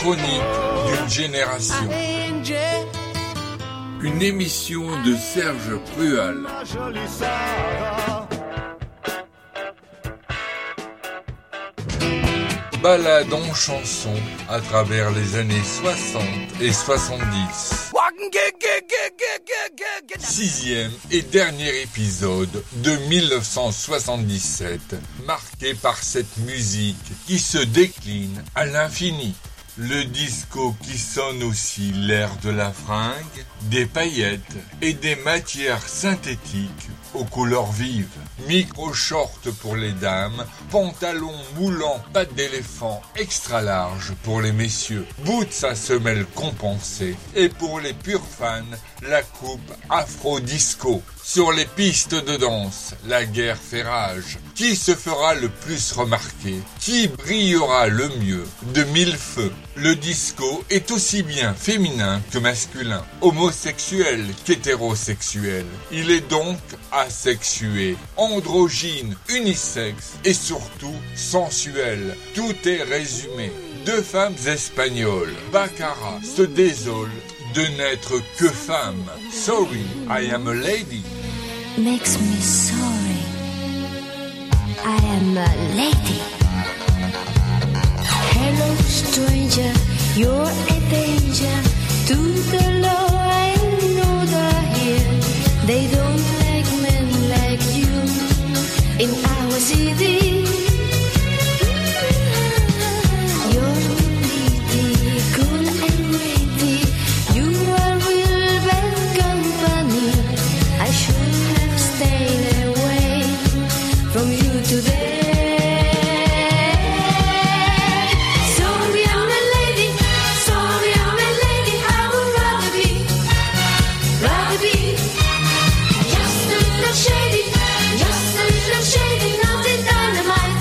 chronique d'une génération. Une émission de Serge Prual. Balade en chanson à travers les années 60 et 70. Sixième et dernier épisode de 1977, marqué par cette musique qui se décline à l'infini. Le disco qui sonne aussi l'air de la fringue, des paillettes et des matières synthétiques aux couleurs vives. Micro-short pour les dames, pantalon moulant pattes d'éléphant extra large pour les messieurs, boots à semelle compensée et pour les purs fans, la coupe afro-disco. Sur les pistes de danse, la guerre fait rage. Qui se fera le plus remarquer? Qui brillera le mieux? De mille feux. Le disco est aussi bien féminin que masculin, homosexuel qu'hétérosexuel. Il est donc asexué, androgyne, unisexe et surtout sensuel. Tout est résumé. Deux femmes espagnoles, Baccara, se désolent de n'être que femme. Sorry, I am a lady. Makes me sorry. I am a lady. Hello, stranger. You're a danger to the law. I know they're here. They don't like men like you in our city. You're pretty, cool and witty. You are real bad company. I should have stayed away from you today. Sorry, I'm a lady. Sorry, I'm a lady. I would rather be just a little shady, nothing dynamite.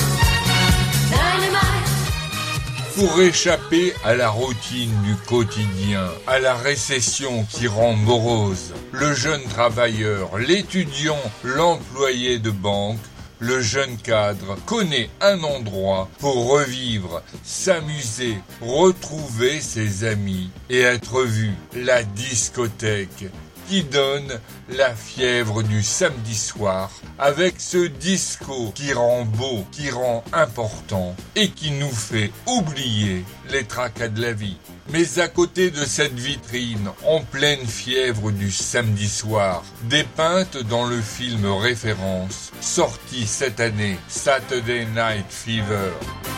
Pour échapper à la routine du quotidien, à la récession qui rend morose, le jeune travailleur, l'étudiant, l'employé de banque, le jeune cadre connaît un endroit pour revivre, s'amuser, retrouver ses amis et être vu, la discothèque, qui donne la fièvre du samedi soir avec ce disco qui rend beau, qui rend important et qui nous fait oublier les tracas de la vie. Mais à côté de cette vitrine, en pleine fièvre du samedi soir, dépeinte dans le film référence, sorti cette année, Saturday Night Fever.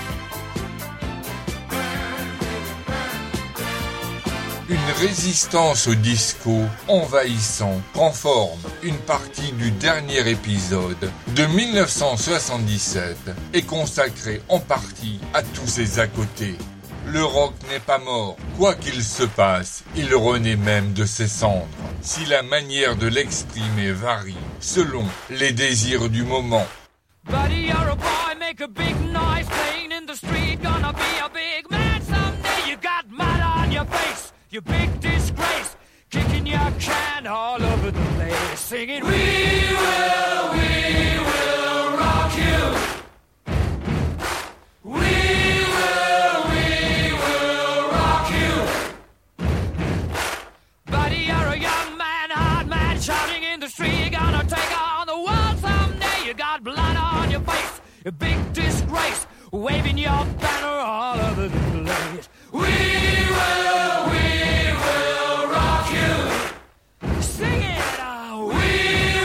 Une résistance au disco envahissant prend forme. Une partie du dernier épisode de 1977 est consacrée en partie à tous ces à côté. Le rock n'est pas mort. Quoi qu'il se passe, il renaît même de ses cendres. Si la manière de l'exprimer varie selon les désirs du moment. Buddy, you're a boy, make a big noise, playing in the street, gonna be a big man someday. You got mud on your face, you big disgrace, kicking your can all over the place, singing, we will rock you. We will rock you. Buddy, you're a young man, hard man, shouting in the street, gonna take on the world someday. You got blood on your face, a big disgrace, waving your banner all over the place. We will rock you. Sing it out. We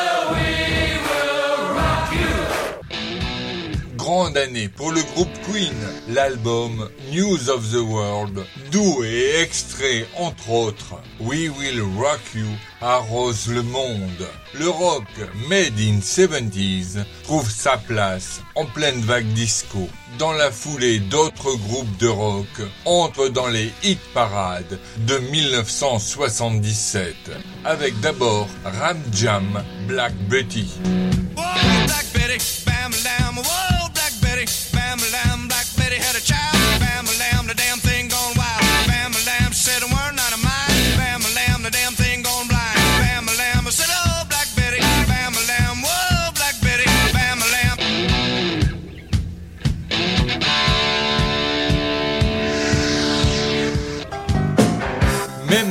will rock you. Grande année pour le groupe Queen. L'album News of the World, d'où est extrait entre autres We Will Rock You, arrose le monde. Le rock made in 70s trouve sa place en pleine vague disco. Dans la foulée, d'autres groupes de rock entrent dans les hit parades de 1977, avec d'abord Ram Jam, Black Betty. Whoa, Black Betty, bam lamb, whoa, Black Betty, bam lamb, Black Betty had a child, bam lamb, the damn thing gone wild, bam lamb, she said a word not of mine, bam lamb, the damn thing gone blind, bam lamb, I said, oh, Black Betty, bam lamb, whoa, Black Betty, bam lamb.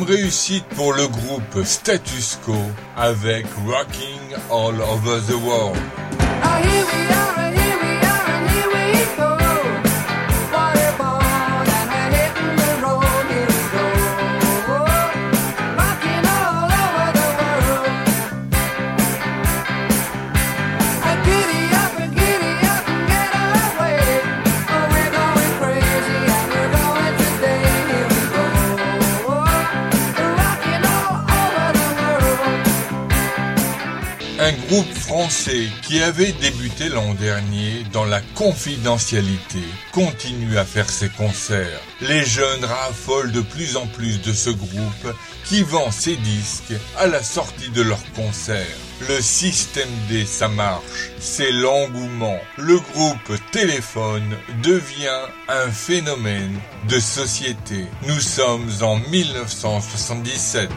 réussite pour le groupe Status Quo avec Rocking All Over the World. Un groupe français qui avait débuté l'an dernier dans la confidentialité continue à faire ses concerts. Les jeunes raffolent de plus en plus de ce groupe qui vend ses disques à la sortie de leurs concerts. Le système D, ça marche, c'est l'engouement. Le groupe Téléphone devient un phénomène de société. Nous sommes en 1977.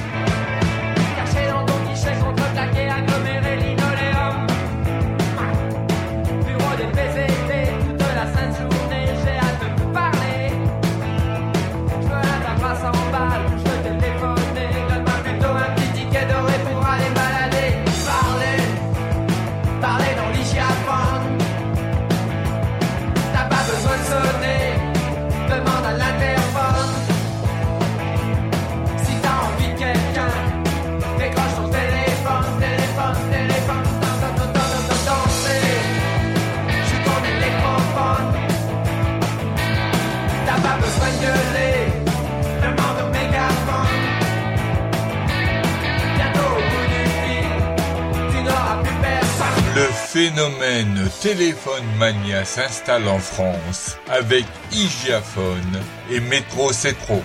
Le phénomène Téléphone Mania s'installe en France avec Hygiaphone et Métro c'est trop.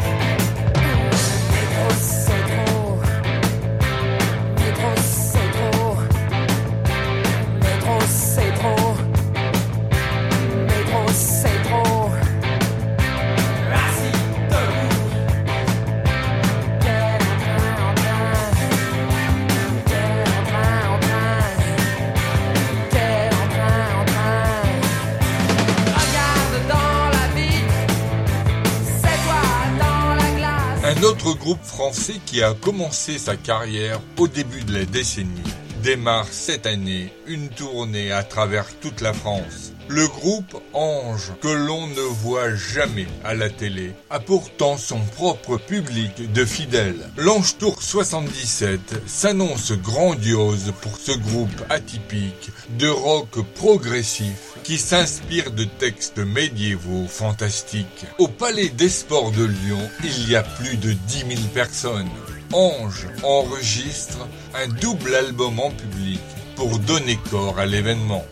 Un autre groupe français qui a commencé sa carrière au début de la décennie démarre cette année une tournée à travers toute la France. Le groupe Ange, que l'on ne voit jamais à la télé, a pourtant son propre public de fidèles. L'Ange Tour 77 s'annonce grandiose pour ce groupe atypique de rock progressif qui s'inspire de textes médiévaux fantastiques. Au Palais des Sports de Lyon, il y a plus de 10 000 personnes. Ange enregistre un double album en public pour donner corps à l'événement.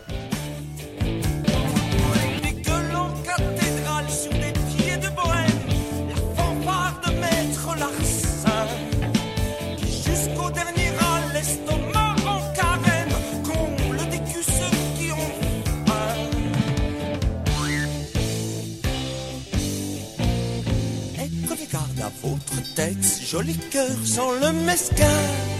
Votre tête, joli cœur sans le mesquin.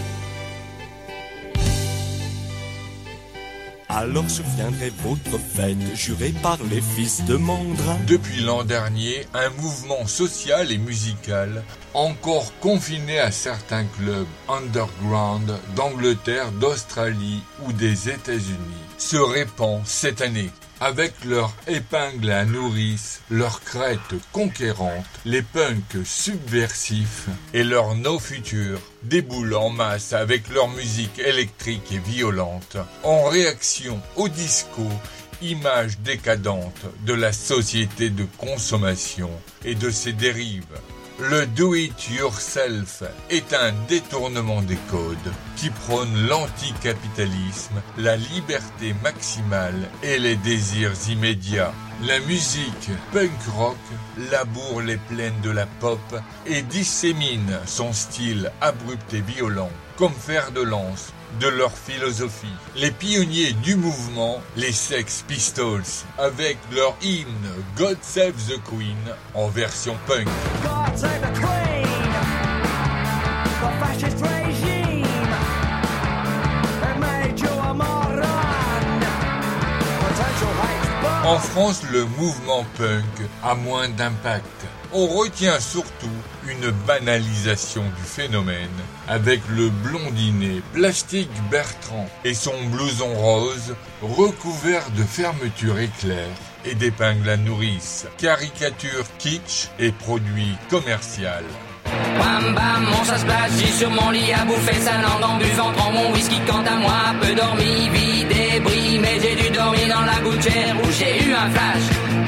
Alors souviendrez votre fête, jurée par les fils de Mandrin. Depuis l'an dernier, un mouvement social et musical, encore confiné à certains clubs underground d'Angleterre, d'Australie ou des États-Unis, se répand cette année. Avec leur épingle à nourrice, leur crête conquérante, les punks subversifs et leur no futur déboulent en masse avec leur musique électrique et violente, en réaction au disco, image décadente de la société de consommation et de ses dérives. Le do-it-yourself est un détournement des codes qui prône l'anticapitalisme, la liberté maximale et les désirs immédiats. La musique punk rock laboure les plaines de la pop et dissémine son style abrupt et violent comme fer de lance de leur philosophie. Les pionniers du mouvement, les Sex Pistols, avec leur hymne God Save the Queen en version punk. God save the Queen, the fascist regime, they made you a moron, potential hate. En France, le mouvement punk a moins d'impact. on retient surtout une banalisation du phénomène avec le blondinet Plastique Bertrand et son blouson rose recouvert de fermetures éclairs et d'épingles à nourrice, caricature kitsch et produit commercial. Bam bam, mon chasse plage, j'ai sur mon lit à bouffer sa langue en buvant prends mon whisky quant à moi, peu dormi, vie débris, mais j'ai dû dormir dans la gouttière où j'ai eu un flash.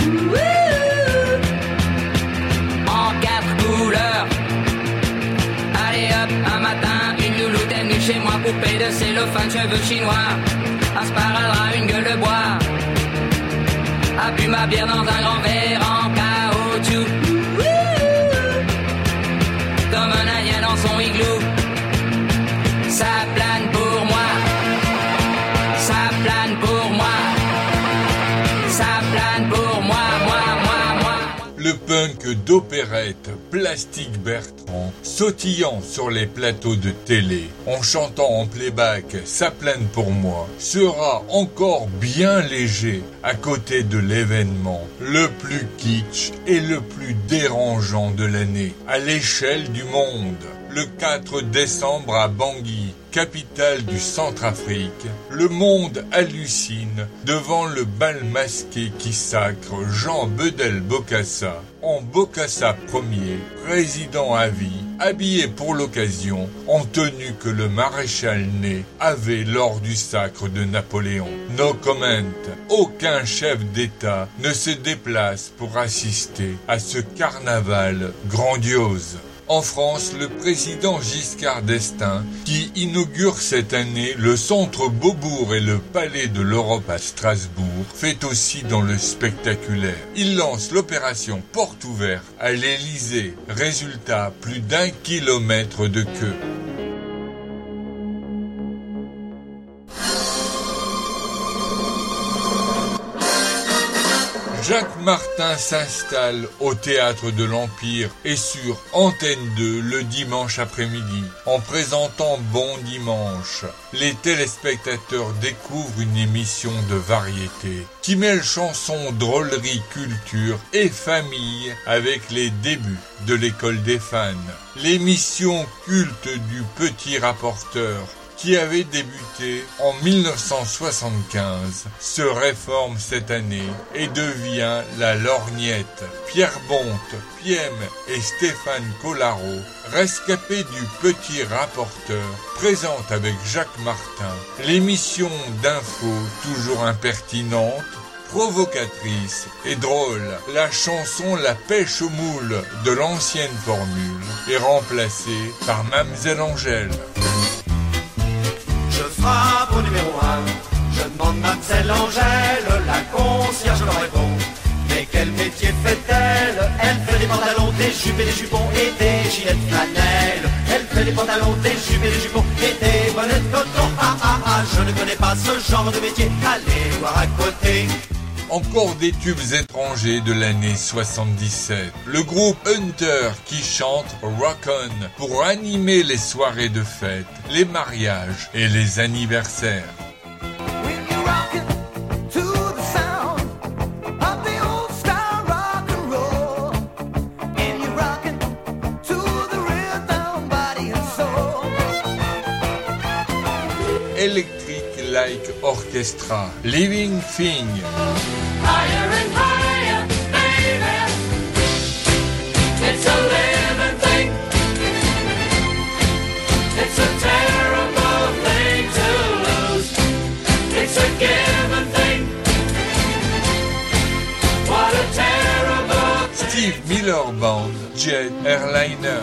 En 4 couleurs. Allez hop, un matin, une louloute est venue chez moi, poupée de cellophane, cheveux chinois, un sparadrap, une gueule de bois, a bu ma bière dans un grand verre en caoutchouc. Comme un indien dans son igloo. Ça plane pour moi. Ça plane pour moi. Ça plane pour moi, moi. Le punk d'opérette Plastique Bertrand, sautillant sur les plateaux de télé, en chantant en playback Ça plane pour moi, sera encore bien léger à côté de l'événement le plus kitsch et le plus dérangeant de l'année, à l'échelle du monde. Le 4 décembre à Bangui, capitale du Centrafrique, le monde hallucine devant le bal masqué qui sacre Jean Bedel Bokassa, en Bokassa Ier, président à vie, habillé pour l'occasion en tenue que le maréchal Ney avait lors du sacre de Napoléon. No comment, aucun chef d'État ne se déplace pour assister à ce carnaval grandiose. En France, le président Giscard d'Estaing, qui inaugure cette année le centre Beaubourg et le palais de l'Europe à Strasbourg, fait aussi dans le spectaculaire. Il lance l'opération Porte ouverte à l'Élysée. Résultat, plus d'1 kilomètre de queue. Jacques Martin s'installe au Théâtre de l'Empire et sur Antenne 2 le dimanche après-midi. En présentant Bon Dimanche, les téléspectateurs découvrent une émission de variété qui mêle chansons, drôlerie, culture et famille avec les débuts de l'école des fans. L'émission culte du petit rapporteur qui avait débuté en 1975, se réforme cette année et devient la lorgnette. Pierre Bonte, Piem et Stéphane Collaro, rescapés du petit rapporteur, présentent avec Jacques Martin l'émission d'info toujours impertinente, provocatrice et drôle. La chanson La pêche aux moules de l'ancienne formule est remplacée par Mamselle Angèle. Je frappe au numéro 1, je demande Mamselle Angèle, la concierge leur répond. Mais quel métier fait-elle? Elle fait des pantalons, des jupes et des jupons et des gilets de flanelle. Elle fait des pantalons, des jupes et des jupons et des bonnets de coton. Je ne connais pas ce genre de métier, allez voir à côté. Encore des tubes étrangers de l'année 77. Le groupe Hunter qui chante Rock On pour animer les soirées de fête, les mariages et les anniversaires. Electric Like Orchestra, Living Thing. Higher and higher, baby. It's a living thing. It's a terrible thing to lose. It's a given thing. What a terrible thing. Steve Miller Band, Jet Airliner.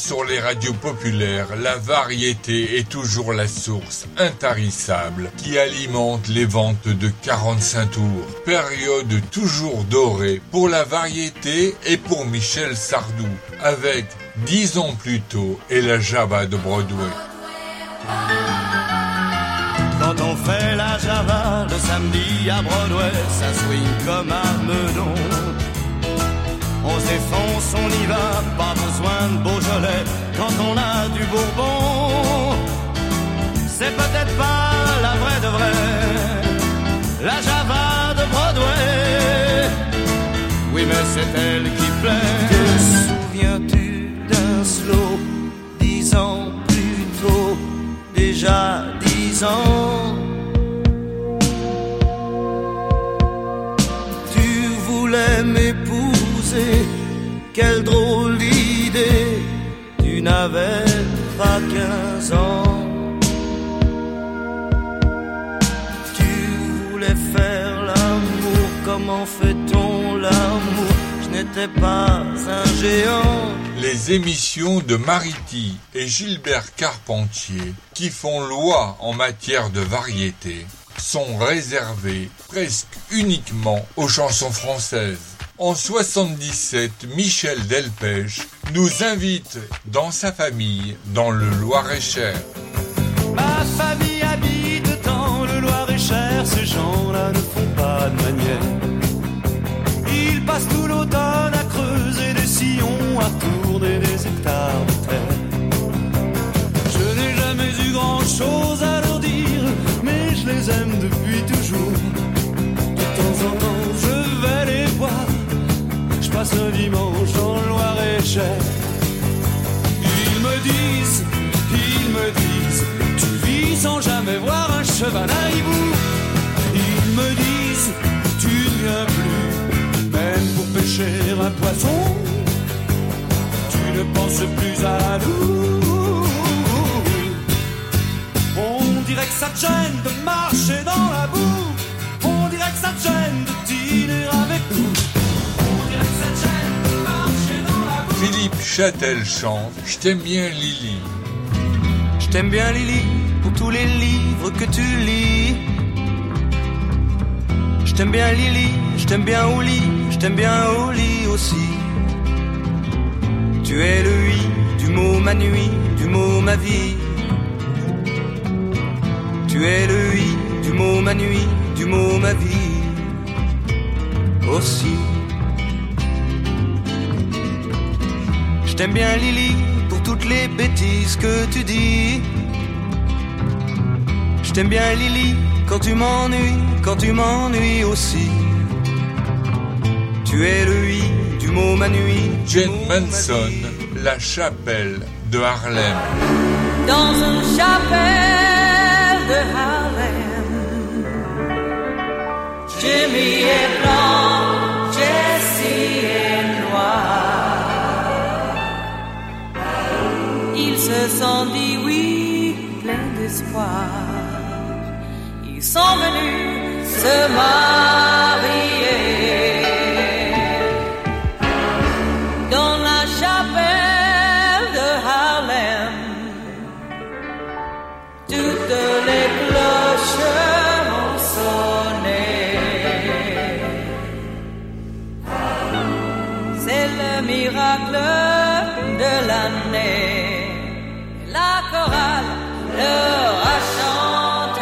sur les radios populaires, la variété est toujours la source intarissable qui alimente les ventes de 45 tours. Période toujours dorée pour la variété et pour Michel Sardou, avec 10 ans plus tôt et la Java de Broadway. Quand on fait la Java le samedi à Broadway, ça swing comme à Meudon. On s'effonce, on y va, pas besoin de Beaujolais quand on a du Bourbon. C'est peut-être pas la vraie de vraie, la Java de Broadway. Oui, mais c'est elle qui plaît. Te souviens-tu d'un slow 10 ans plus tôt, déjà 10 ans? Tu voulais m'épouser. Quelle drôle d'idée, tu n'avais pas 15 ans. Tu voulais faire l'amour, comment fait-on l'amour? Je n'étais pas un géant. Les émissions de Mariti et Gilbert Carpentier, qui font loi en matière de variété, sont réservées presque uniquement aux chansons françaises. En 77, Michel Delpech nous invite dans sa famille dans le Loir-et-Cher. Ma famille habite dans le Loir-et-Cher, ces gens-là ne font pas de manière. Ils passent tout l'automne à creuser des sillons, à tourner des hectares de terre. Je n'ai jamais eu grand-chose à leur dire, mais je les aime depuis toujours. De temps en temps, je vais les voir. Je passe un dimanche dans le Loir-et-Cher. Ils me disent, tu vis sans jamais voir un cheval à hibou. Ils me disent, tu ne viens plus, même pour pêcher un poisson. Tu ne penses plus à nous. On dirait que ça te gêne de marcher dans la boue. On dirait que ça te gêne de dîner avec nous. Philippe Châtel chante « Je t'aime bien Lily ». Je t'aime bien Lily pour tous les livres que tu lis. Je t'aime bien Lily, je t'aime bien au lit, je t'aime bien au lit aussi. Tu es le oui du mot ma nuit, du mot ma vie. Tu es le oui du mot ma nuit, du mot ma vie aussi. Je t'aime bien Lily pour toutes les bêtises que tu dis. Je t'aime bien Lily quand tu m'ennuies aussi. Tu es le oui du mot ma nuit. Jane Manson, La Chapelle de Harlem. Dans une chapelle de Harlem, Jimmy est blanc, Jessie est noir. Ils se sont dit oui, plein d'espoir. Ils sont venus se marier dans la chapelle de Harlem. Toutes les cloches ont sonné. C'est le miracle de l'année. La chorale leur a chanté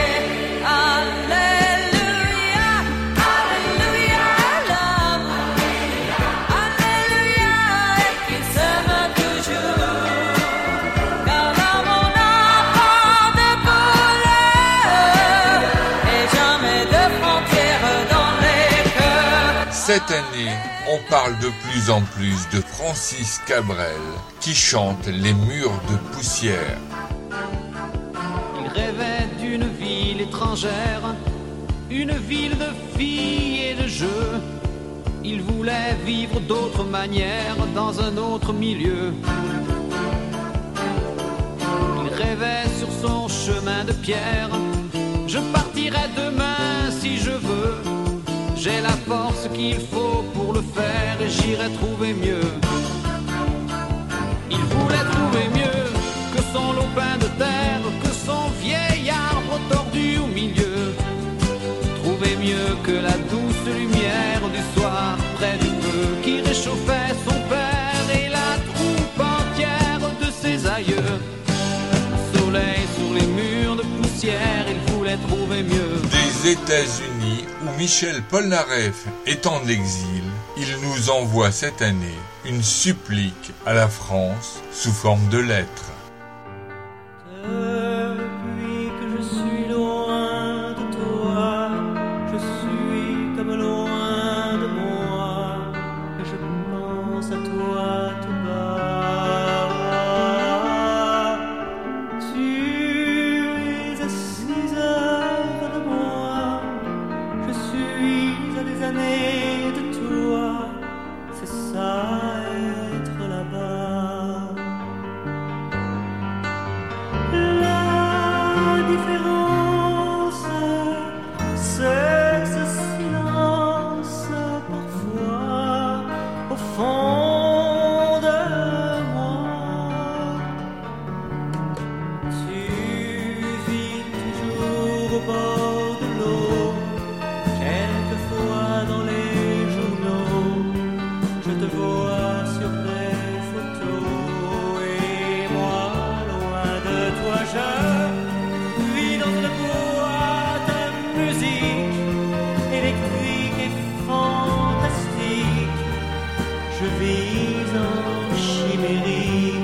Alléluia, Alléluia, l'homme, Alléluia, et qu'il s'aime toujours. Car l'amour n'a pas de couleur et jamais de frontières dans les cœurs. Cette année, on parle de plus en plus de Francis Cabrel, qui chante Les murs de poussière. Il rêvait d'une ville étrangère, une ville de filles et de jeux. Il voulait vivre d'autres manières dans un autre milieu. Il rêvait sur son chemin de pierre. Je partirai demain si je veux. J'ai la force qu'il faut pour le faire et j'irai trouver mieux. Il voulait trouver mieux que son lopin de terre, que son vieil arbre tordu au milieu. Trouver mieux que la douce lumière du soir près du feu qui réchauffait son père et la troupe entière de ses aïeux. Soleil sur les murs de poussière, il voulait trouver mieux. Des États-Unis, où Michel Polnareff est en exil, il nous envoie cette année une supplique à la France sous forme de lettres. Depuis que je suis loin de toi, je suis comme loin de moi, et je pense à toi tout bas. Tu es à 6 heures de moi, je suis à des années de toi, c'est ça être là-bas. La différence, c'est ce silence parfois au fond de moi. Tu vis toujours au bord de l'eau, quelquefois dans les journaux, je te vois sur des photos et moi loin de toi je vis dans une boîte à musique électrique et fantastique. Je vis en chimérique.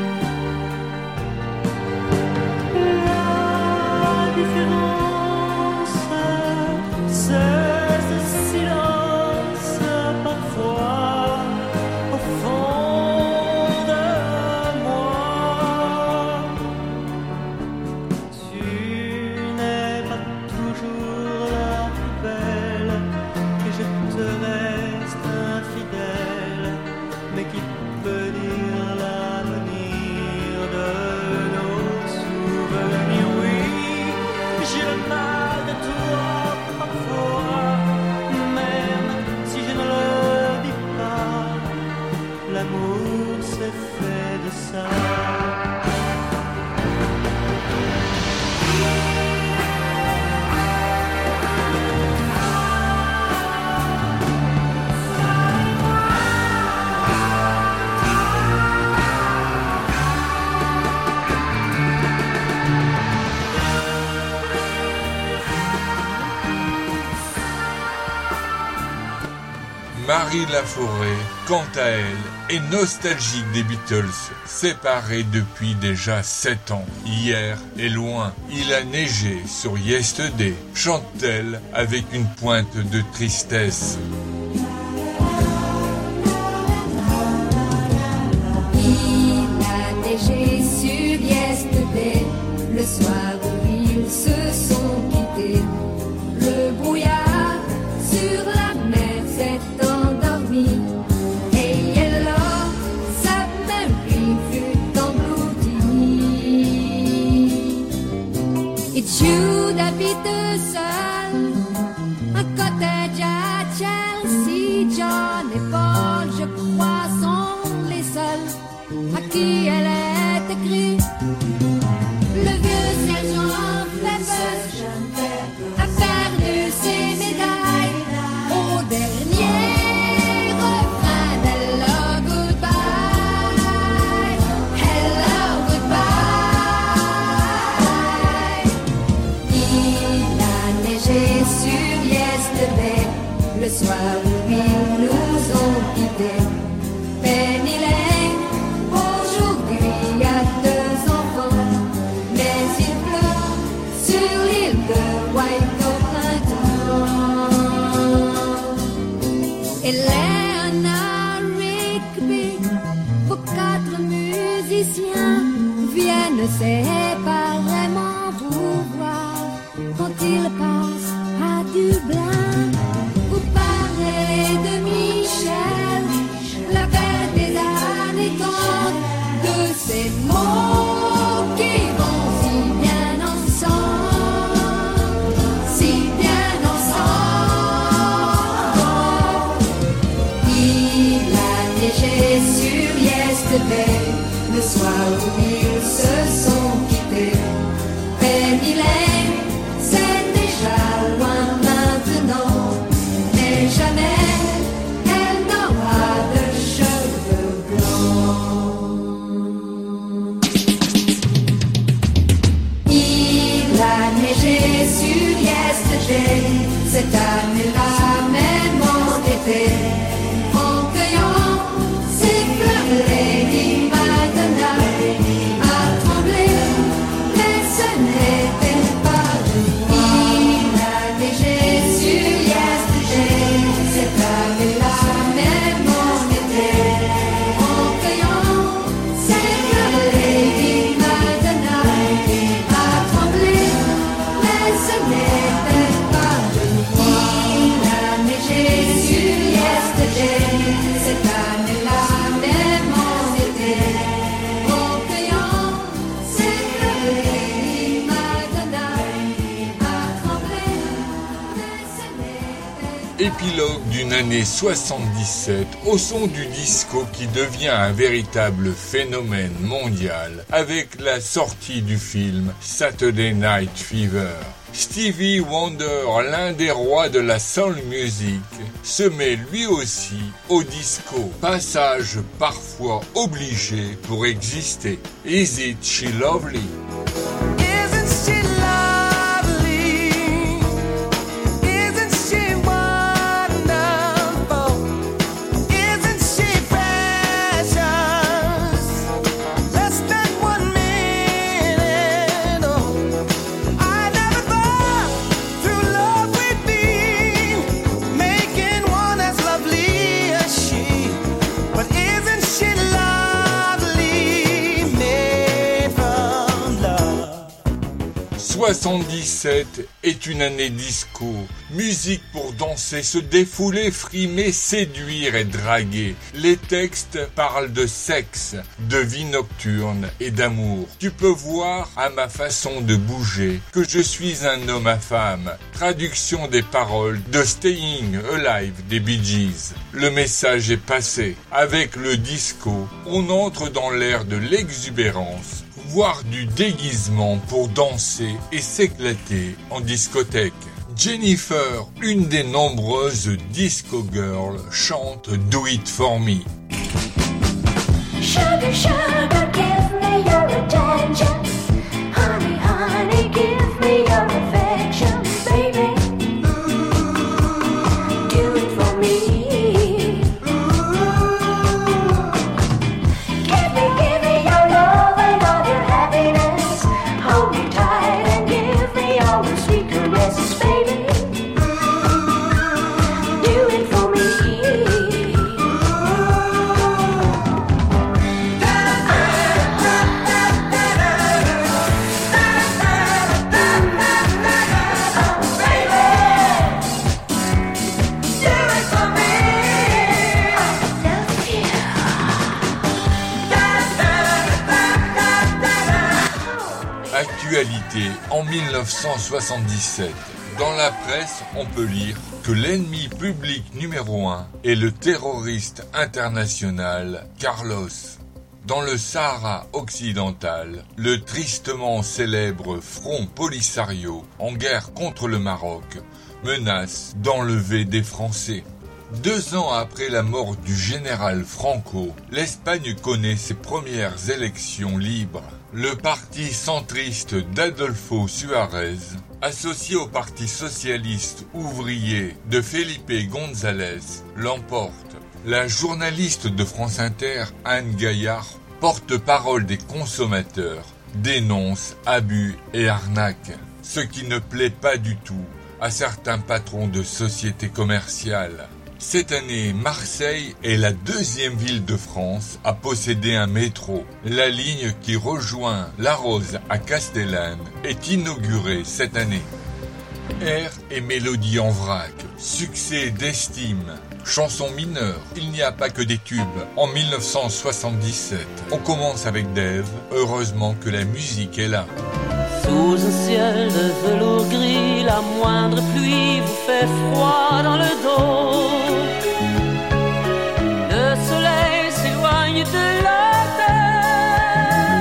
La différence, c'est ce silence parfois au fond de moi. Tu n'es pas toujours la plus belle et je te reste infidèle, mais qui peut dire l'avenir de nos souvenirs? Oui, j'ai le mal de toi parfois, même si je ne le dis pas, l'amour c'est fait de ça. Marie Laforêt, quant à elle, est nostalgique des Beatles, séparés depuis déjà 7 ans. Hier est loin, il a neigé sur Yesterday, chante-t-elle avec une pointe de tristesse. Il a neigé sur Yesterday, le soir où ils se sont quittés. Le brouillard sur la mer s'est endormi, et Yellow Submarine fut engloutie. Et Jude habite seul, un cottage à Chelsea. John et Paul, je crois, sont les seuls à qui elle est écrite. Le vieux sergent Pepper a perdu ses médailles au dernier refrain d'Hello Goodbye. Hello Goodbye. Il a neigé sur Yesterday, le soir où ils nous ont quittés. Penny Lane, aujourd'hui a 2 enfants, mais il pleut sur l'île de White au printemps. Et Leonard Rigby, vos 4 musiciens viennent séparément vous voir quand ils passent à Dublin. Vous parlez de Michel, la belle des années 30, de ces mots qui vont si bien ensemble, si bien ensemble. Il a neigé sur Yesterday, où ils se sont quittés. Penny-Lane, c'est déjà loin maintenant, mais jamais elle n'aura de cheveux blancs. Il a neigé sur Yesterday, cette année-là même en été. En cueillant ses fleurs, Lady Madonna a tremblé, mais ce n'était pas de moi. Il a neigé sur Yesterday, cette année-là même en été. En cueillant ses fleurs, Lady Madonna a tremblé, mais ce n'était pas de moi. Il a neigé sur Yesterday, cette année-là même en été. En cueillant ses fleurs, Lady Madonna a tremblé, mais ce n'était Épilogue d'une année 77 au son du disco qui devient un véritable phénomène mondial avec la sortie du film Saturday Night Fever. Stevie Wonder, l'un des rois de la soul music, se met lui aussi au disco. Passage parfois obligé pour exister. Is it she lovely? Isn't she lovely? Isn't she wonderful? Isn't she precious? Less than 1 minute. Oh, I never thought through love we'd be making one as lovely as she. But isn't she lovely? Made from love. 77 est une année disco. Musique pour danser, se défouler, frimer, séduire et draguer. Les textes parlent de sexe, de vie nocturne et d'amour. Tu peux voir à ma façon de bouger que je suis un homme à femme. Traduction des paroles de Staying Alive des Bee Gees. Le message est passé. Avec le disco, on entre dans l'ère de l'exubérance, voire du déguisement pour danser et s'éclater en discothèque. Jennifer, une des nombreuses disco girls, chante Do It For Me. Sugar, sugar, give me your attention. Honey, honey, give me your affection, baby. Do it for me. Give me your love and all your happiness. Hold me tight and give me all the sweet caresses, baby. Do it for me. Actualité en 1977. Dans la presse, on peut lire que l'ennemi public numéro 1 est le terroriste international Carlos. Dans le Sahara occidental, le tristement célèbre Front Polisario, en guerre contre le Maroc, menace d'enlever des Français. 2 ans après la mort du général Franco, l'Espagne connaît ses premières élections libres. Le parti centriste d'Adolfo Suárez, associé au parti socialiste ouvrier de Felipe González, l'emporte. La journaliste de France Inter, Anne Gaillard, porte-parole des consommateurs, dénonce abus et arnaques, ce qui ne plaît pas du tout à certains patrons de sociétés commerciales. Cette année, Marseille est la 2e ville de France à posséder un métro. La ligne qui rejoint La Rose à Castellane est inaugurée cette année. Air et mélodie en vrac, succès d'estime, chanson mineure, il n'y a pas que des tubes. En 1977, on commence avec Dave, heureusement que la musique est là. Sous un ciel de velours gris, la moindre pluie vous fait froid dans le dos. Le soleil s'éloigne de la terre.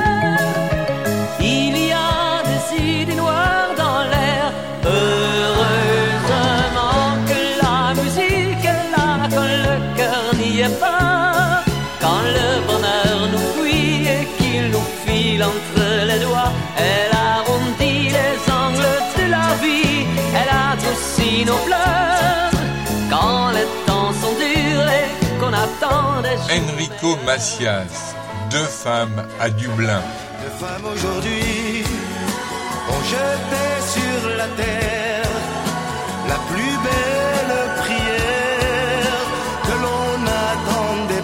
cœur n'y est pas. Quand le bonheur nous fuit et qu'il nous file entre les doigts, elle arrondit les angles de la vie, elle adoucit nos pleurs. Quand les temps sont durs et qu'on attend des jours. Enrico Macias, deux femmes à Dublin. Deux femmes aujourd'hui ont jeté sur la terre la plus belle prière que l'on n'attendait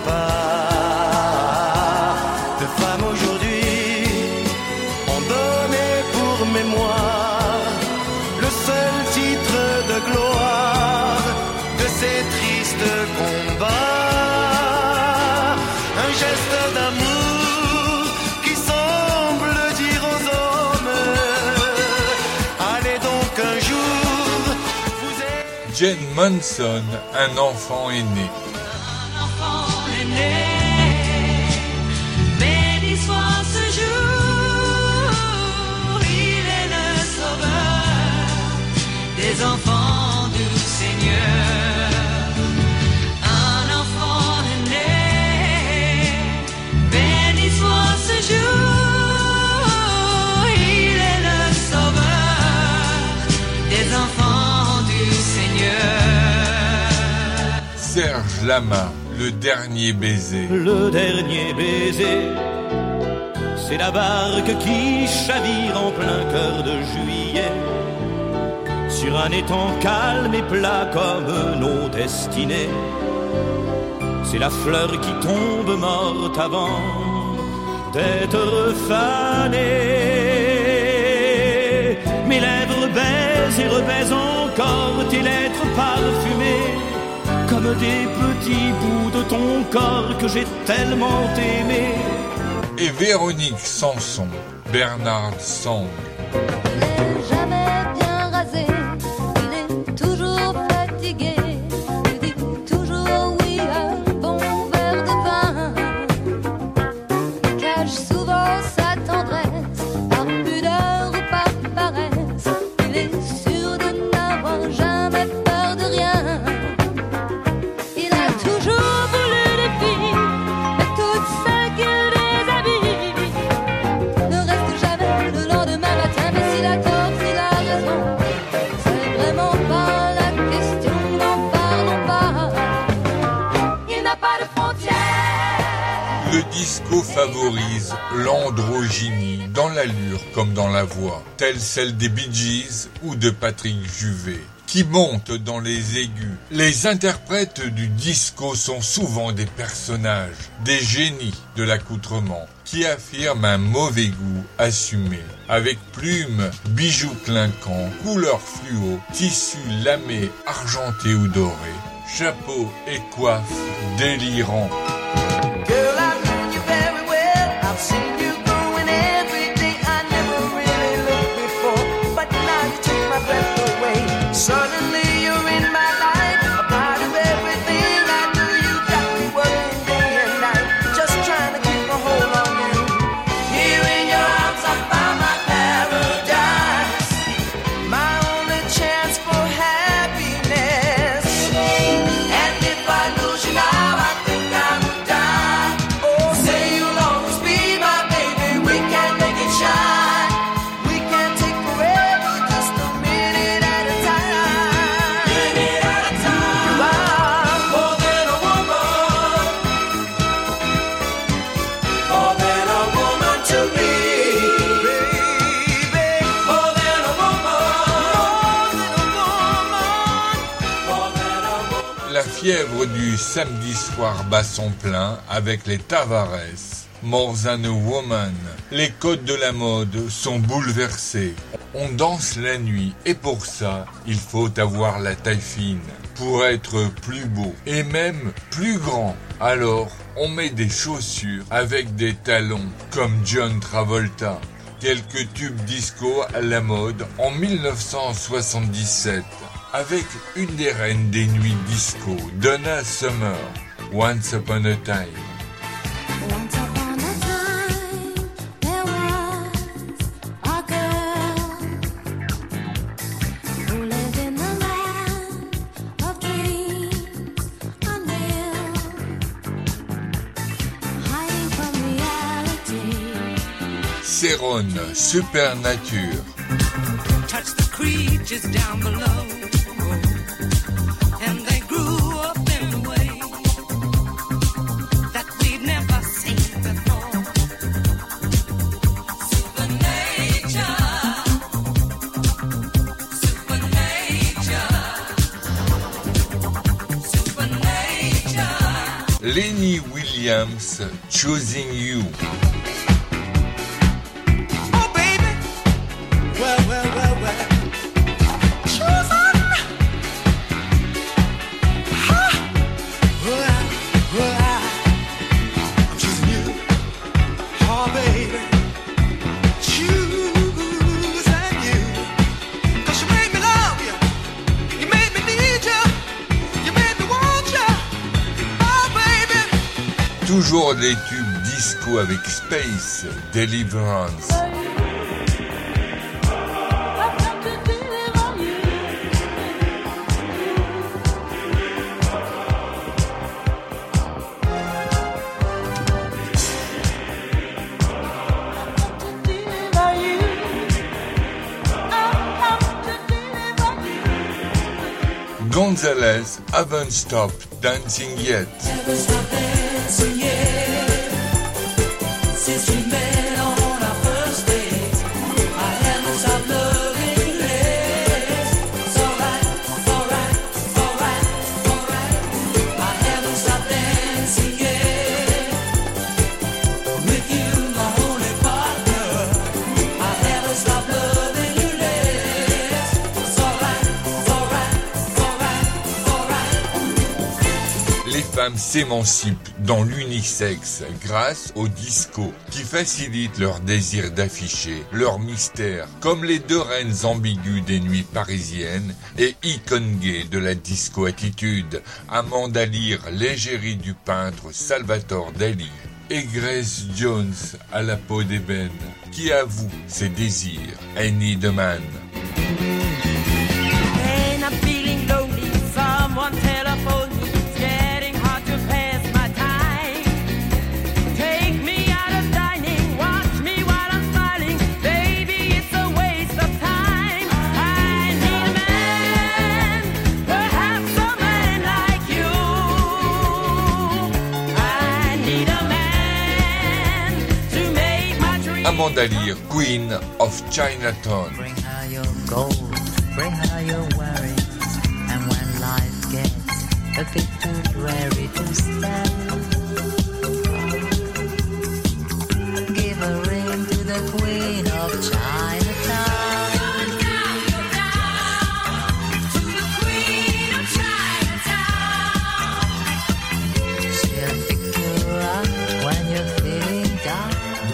pas. Deux femmes aujourd'hui ont donné pour mémoire le seul titre de gloire de ces tristes combats. Un geste d'amour qui semble dire aux hommes: allez donc un jour vous aimer. Jane Manson, un enfant est né. Un enfant est né, béni soit ce jour, il est le sauveur des enfants du Seigneur. Un enfant est né, béni soit ce jour, il est le sauveur des enfants du Seigneur. Serge Lama, le dernier baiser. Le dernier baiser, c'est la barque qui chavire en plein cœur de juillet, sur un étang calme et plat comme nos destinées. C'est la fleur qui tombe morte avant d'être fanée. Mes lèvres baisent et rebaisent encore tes lettres parfumées, comme des petits bouts de ton corps que j'ai tellement aimé. Et Véronique Sanson, Bernard Sang. Il est jamais bien rasé, il est toujours fatigué, il dit toujours oui à un bon verre de vin. Il cache souvent sa tendresse, par pudeur ou par paresse, il est sûr de n'avoir jamais peur de rien. Il a toujours voulu des filles, mais toutes celles qu'il déshabille ne restent jamais le lendemain matin. Mais s'il a tort, s'il a raison, c'est vraiment pas la question, n'en parlons pas. Il n'a pas de frontières. Le disco favorise l'androgynie dans l'allure comme dans la voix, telle celle des Bee Gees ou de Patrick Juvet, qui monte dans les aigus. Les interprètes du disco sont souvent des personnages, des génies de l'accoutrement, qui affirment un mauvais goût assumé, avec plumes, bijoux clinquants, couleurs fluo, tissus lamés, argentés ou dorés, chapeau et coiffe délirants. Girl, I know you very well. I've seen you growing every day. I never really looked before, but now you take my breath away. Suddenly you're in my life, a part of everything I do. You got me working day and night, just trying to keep a hold on you. Here in your arms I found my paradise, my only chance for happiness. And if I lose you now, I think I would die. Oh, say you'll always be my baby. We can make it shine. We can take forever, just a minute at a time. Minute at a time. You are more than a woman, more than a woman to me, baby. More than a woman, more than a woman. La fièvre du samedi soir bat son plein avec les Tavares. More Than a Woman. Les codes de la mode sont bouleversés. On danse la nuit et pour ça, il faut avoir la taille fine pour être plus beau et même plus grand. Alors, on met des chaussures avec des talons comme John Travolta. Quelques tubes disco à la mode en 1977 avec une des reines des nuits disco, Donna Summer, Once Upon a Time. Once upon a time, there was a girl who lived in the land of dreams unreal. Céron, Supernature. Touch the creatures down below, and they grew up in a way that we've never seen before. Supernature, supernature, supernature. Lenny Williams, Choosing You. Toujours des tubes disco avec Space, Deliverance. Gonzalez, Haven't Stopped Dancing Yet. Since we met on our first date, I haven't stopped loving you less. It's alright, alright, alright, alright. I haven't stopped dancing yet. With you, my only partner, I haven't stopped loving you less. It's alright, alright, alright, alright. Les femmes s'émancipent dans l'unisexe grâce au disco qui facilite leur désir d'afficher leur mystère, comme les deux reines ambiguës des nuits parisiennes et icône gay de la disco-attitude, Amanda Lear, l'égérie du peintre Salvatore Dali, et Grace Jones à la peau d'ébène, qui avoue ses désirs. I Need a Man. When I'm feeling lonely, someone telephone me. It's getting hard to pass my time. Take me out of dining, watch me while I'm smiling. Baby, it's a waste of time. I need a man, perhaps a man like you. I need a man to make my dreams. Amanda Lear, Queen of Chinatown. Bring her your gold, bring her your worries, and when life gets a bit too dreary to stand, give a ring to the Queen of Chinatown. To the Queen of Chinatown. She'll pick you up when you're feeling down.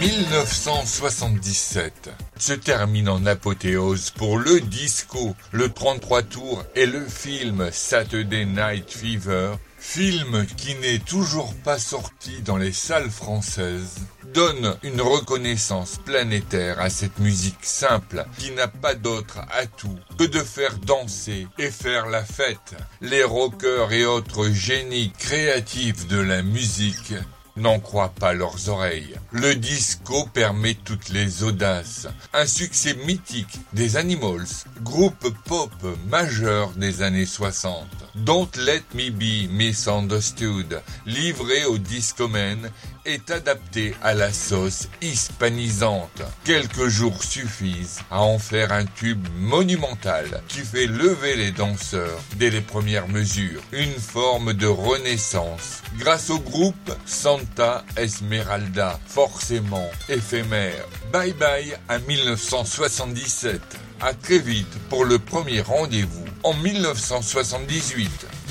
1977 se termine en apothéose pour le disco, le 33 tours et le film Saturday Night Fever, film qui n'est toujours pas sorti dans les salles françaises, donne une reconnaissance planétaire à cette musique simple qui n'a pas d'autre atout que de faire danser et faire la fête. Les rockers et autres génies créatifs de la musique n'en croient pas leurs oreilles. Le disco permet toutes les audaces. Un succès mythique des Animals, groupe pop majeur des années 60. Don't Let Me Be Misunderstood, livré aux discomènes, est adapté à la sauce hispanisante. Quelques jours suffisent à en faire un tube monumental qui fait lever les danseurs dès les premières mesures. Une forme de renaissance grâce au groupe Santa Esmeralda, forcément éphémère. Bye bye à 1977. À très vite pour le premier rendez-vous en 1978.